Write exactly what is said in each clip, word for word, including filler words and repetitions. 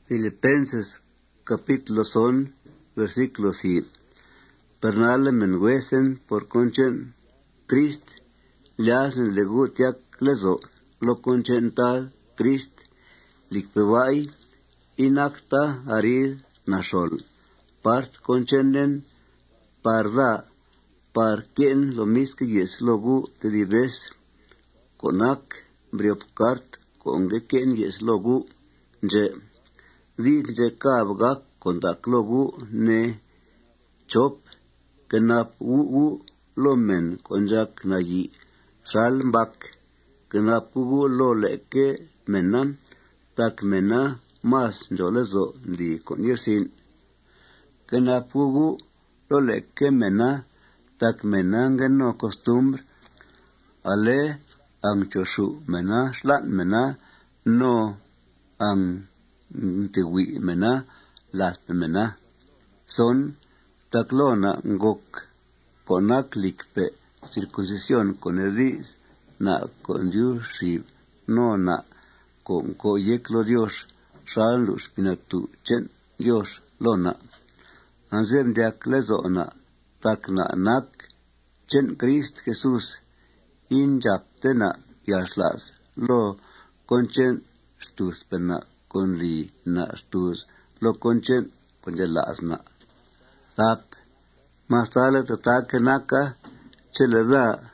Filipenses capítulo son, versículo siete. Pernale menguesen por conchen Christ, liasen legutiak lezo, lo conchen tal Christ, likpewai, inakta arid nashol. Part conchenen parda, par quien lo misque yes logu te dibes, konak briopkart, konge quien yes logu, je, di je kabga kondak logu ne chop, kenap uu lomen konjak nayi, salmbak, kenap uu lo leke menam, tak mena mas jolezo li konyesin. Kenap uu lo leke mena, tak mena ngeno costumbre, ale ang choshu mena, slat mena, no ang tiwi mena, lat mena. Son taklona ngok konak likpe circuncisión con edis na con Dios shib no na con ko yeklo Dios shalus pinatu chen Dios lona anzem diak lezona tak na nak chen Christ Jesús injak tena yaslas lo conchen stus pena con li na stus lo conchen conjelas na tap mastale tatake naka cheleda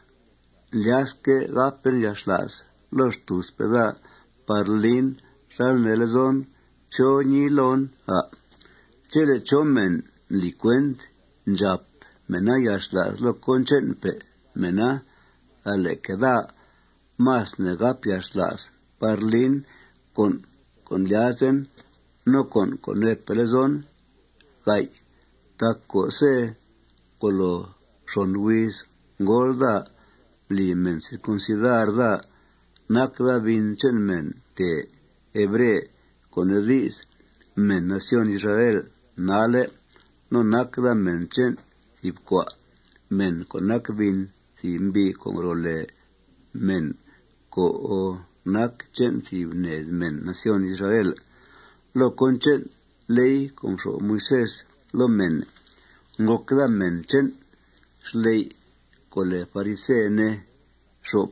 liaske gapen yaslas los tus peda parlin sal nelezon chonilon a chele chomen liquent jap mena yaslas lo conchen pe mena ale queda mas negap yaslas parlin con con liasen no con con el pelezon gai takko se kolo sonwis golda limen circuncidar da nakda vinchen men te hebre con edis men nación Israel nale no nakda menchen tipqua men con nakvin timbi con role men ko o nakchen tibne men nación Israel lo conchen ley con so Moisés lo men ngokda menchen slei kole farisene shop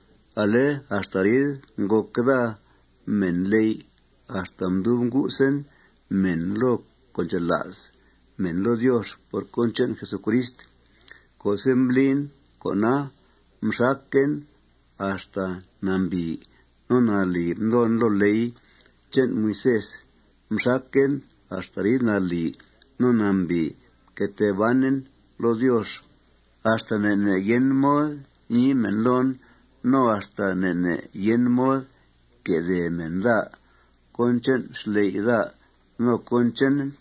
ale ashtarid ngokda men lei ashtamdum gusen men lo conchelas men lo Dios por conchen Jesucristo kosemblin kona mshaken hasta nambi nonali non lo lei chen Moisés mshaken ashtarid nali nonambi que te vanen lo Dios hasta nene yenmod ni menlon no hasta nene yenmod que de menda conchen sleida no conchen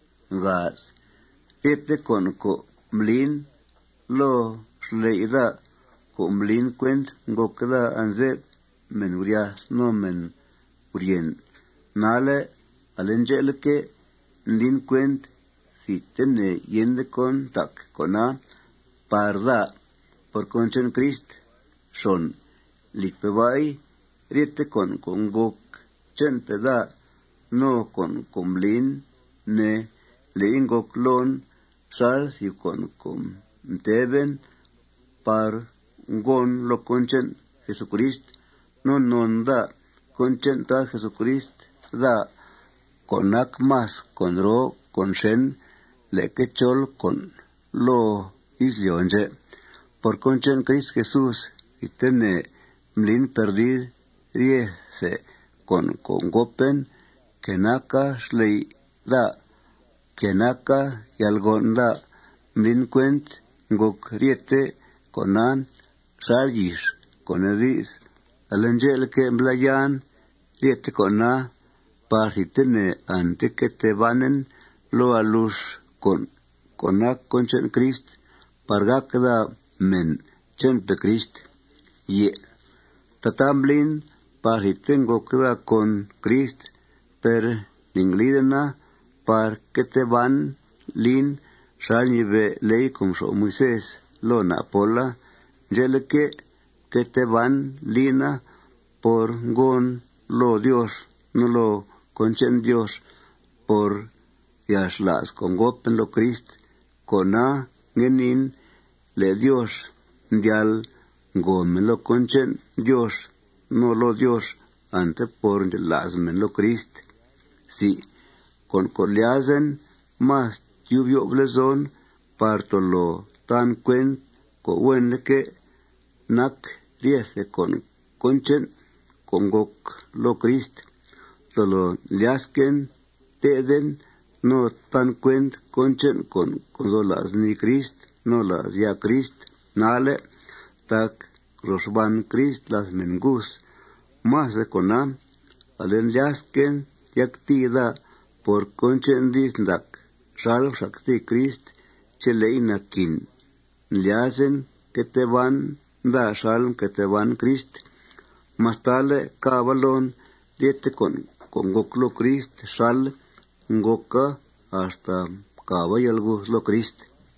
gas este con ko mlin lo sleida ko mlin kwent ngokda anze menuria no men urien nale alenjelke lin kwent si tene yende con tak kona parda por conchen Christ son likpewai riete con con gok chen peda no con comlin ne leingok lon sal si con com teben par gon lo conchen Jesucrist no non da conchen ta Jesucrist da conak mas con ro con shen le quechol con lo islionje por conchen Christ Jesús y tene mlin perdid riese con con gopen kenaka slei da kenaka yalgonda mlin kwent gok riete konan sargish con edis alangel que mblayan riete kona pasitene ante que te vanen lo a luz con conac conchen Christ pargakda men chenpe Christ ye tatamblin pasitengo kda con Christ per ninglidena par que te van lin salnive ley como so Moisés lo napola jeleke que te van lina por gon lo Dios no lo conchen Dios por yashlas con gopen lo Christ kona ngenin le Dios dial gomen lo conchen Dios no lo Dios ante por las men lo Christ si con coliazen más lluvio blezon parto lo tan cuen co wen que nak riese con conchen con gok lo Christ solo liasken teden no tan cuent conchen con con las ni Christ no las ya Christ nale tak rosban Christ las mengus más de conam alen liasken yaktida por conchen disndak shal shakti Christ cheleinakin liasen que te van da shal que te van Christ más tale cabalón diete con con goklo Christ shal ngoka hasta caballo lo Christ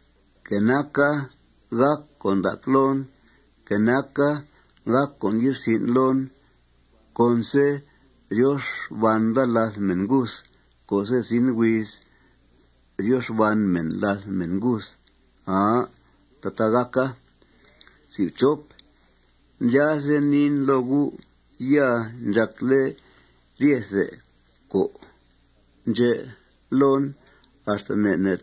kenaka gak con daklon kenaka gak con yirsinlon conse Dios banda las mengus cose sin wis Dios van men las mengus ah tatagaka si chop ya zenin logu ya jakle riese ko je lon hasta nenet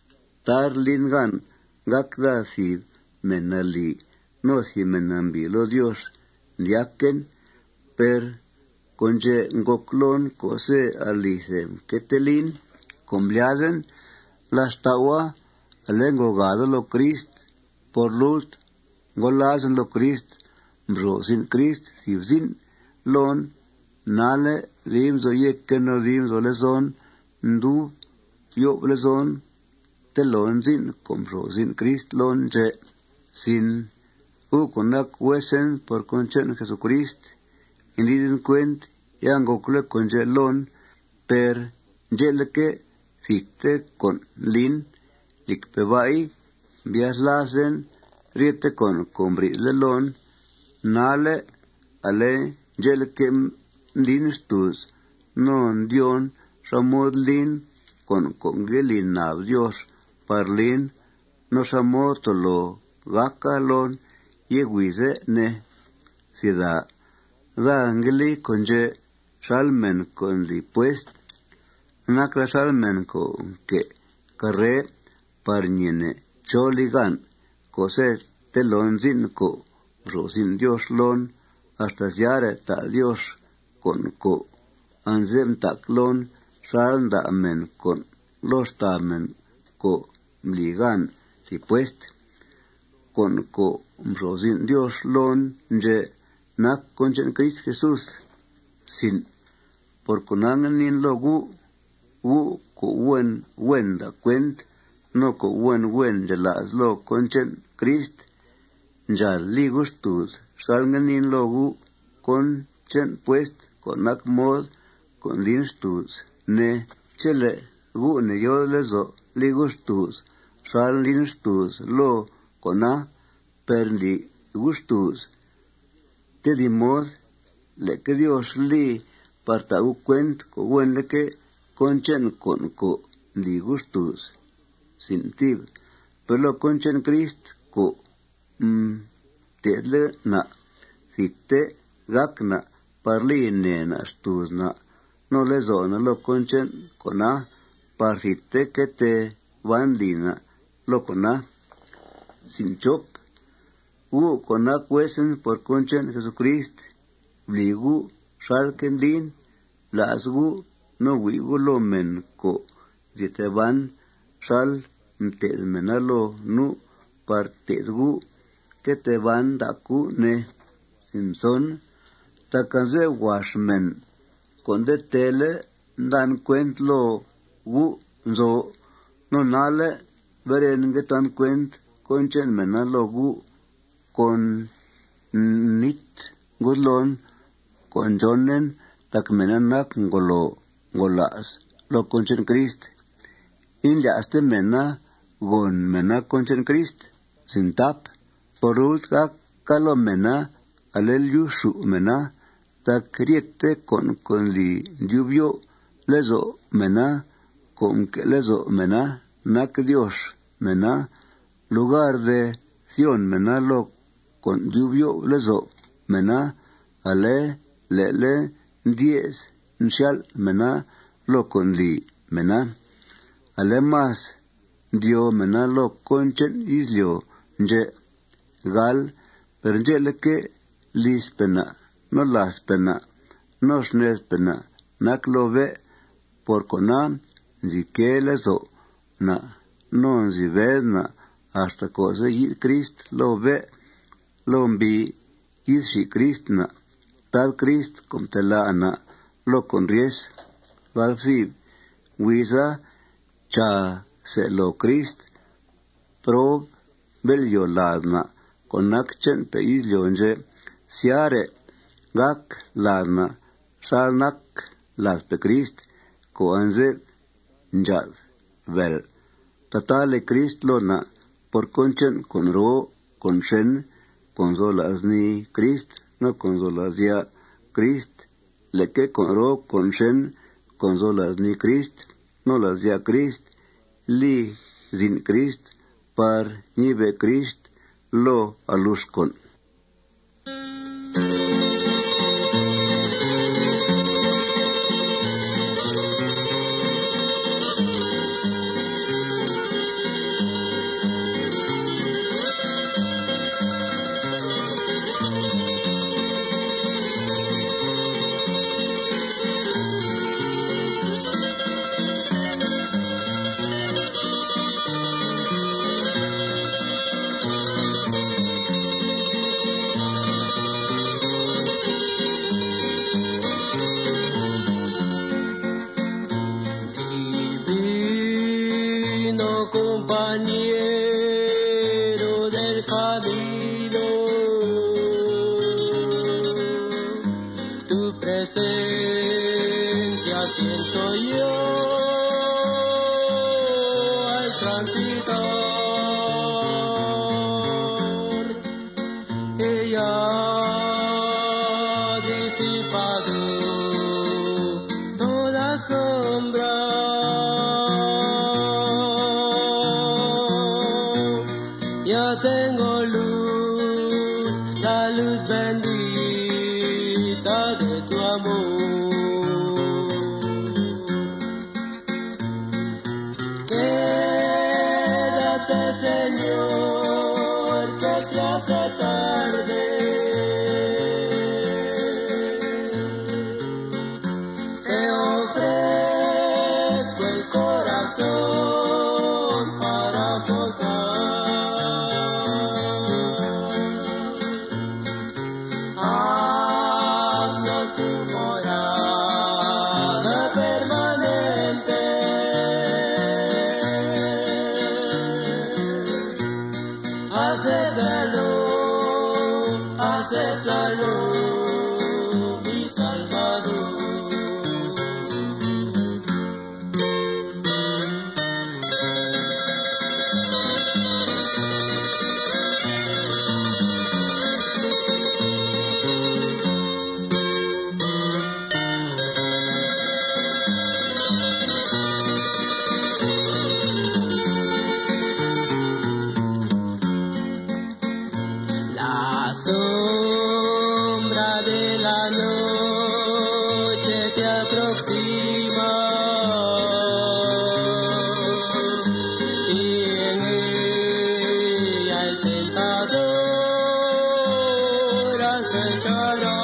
tarlingan gakda si menali no si menambi lo Dios yaken per conje ngoklon kose alice ketelin combliazen las tawa lengo gado lo Christ por lut golazan lo Christ bro sin Christ sivzin lon nale lim zo yekken no lim zo lezon ndu yo lezon telon zin compro sin Christ lon je sin u konak wesen por conchen Jesucrist indiden cuent yango kle conje lon per jelke fikte con lin likpebai biaslasen riete con combri lelon nale ale jelke lin stus non dion shamod lin con congelin nav Dios parlin no shamotolo gakalon yeguize ne sida da angeli conje shalmen con li puest nakla shalmen con que carre parniene choligan cose telonzin ko rosin Dios lon hasta yare ta Dios con ko anzem taklon shalda men con los tamen ko ligan li puest con ko rosin Dios lon je nak conchen Christ Jesús sin por conangan nin logu u ko wen wen da cuent no ko wen wen de las lo conchen Christ ya li gustus salgan nin logu con chen puest con nak mod con linstus ne chele gu ne yo lezo li gustus sal linstus lo cona per li gustus te dimos le que Dios li parta u cuent co wen le que conchen con co li gustus sin tib pero lo conchen Christ co mm, te le na fitte gakna parli ne na stus na no le zona lo conchen cona parfitte que te van lina lo cona sin chop u cona cuesen por conchen Jesucrist bligu shalken din lasgu no wigu lo men ko zite van shal mte menalo nu partedgu que te van daku ne simson takanze washmen konde tele dan cuent lo gu zo no nale veren que tan cuent conchen menalo gu con nit gulon con jonen tak menanak ngolo ngolas lo conchen Christ in ya este mena gon mena conchen Christ sin tap porut ka kalo mena alel yushu mena tak riete con con li lluvio lezo mena, con que lezo mena, nak Dios mena, lugar de Sion mena lo con lluvio lezo mena, ale, lele, diez, nshal mena lo con di mena, ale más dio mena lo conchen islio nje, gal, per nje que lis pena, no las pena, no snes pena, nak lo ve, por conam, zike lezo, na, no zived hasta cosa y Christ lo ve, lo vi, y si Christ na, tal Christ como te la na, lo conries, valfib, wisa, cha, se lo Christ, prob, belio ladna, conacchen pe islio nje, siare, gak ladna, salnak, las pe Christ, ko anze, njad, vel. Tatale Christ lona, por conchen con ro, con shen, consolas ni Christ, no consolas ya Christ, le que con ro, con shen, consolas ni Christ, no las ya Christ, li zin Christ, par nive Christ, lo alus con. Compañero del camino, tu presencia siento yo al transitar. Ella ha disipado toda sombra. Ya tengo luz, la luz bendita de tu amor. Quédate, Señor, que se hace tarde. Te ofrezco el corazón para posar. Acéptalo, acéptalo, mi Salvador. La sombra de la noche se aproxima y en ella el tentador acechará.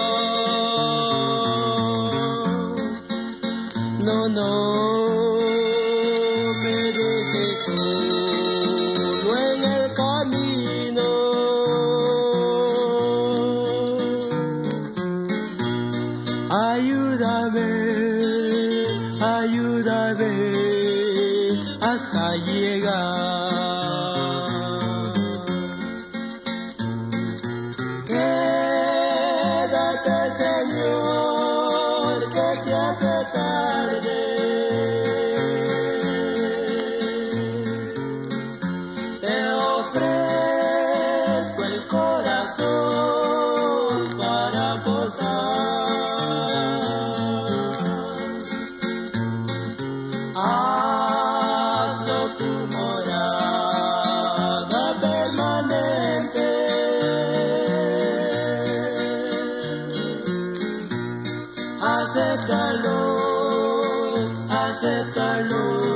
No, no me dejes solo en el camino. Ayúdame, ayúdame hasta llegar. Quédate, Señor, que se hace tarde. Te ofrezco el corazón para posar. hazlo tu morada permanente. Acéptalo, acéptalo.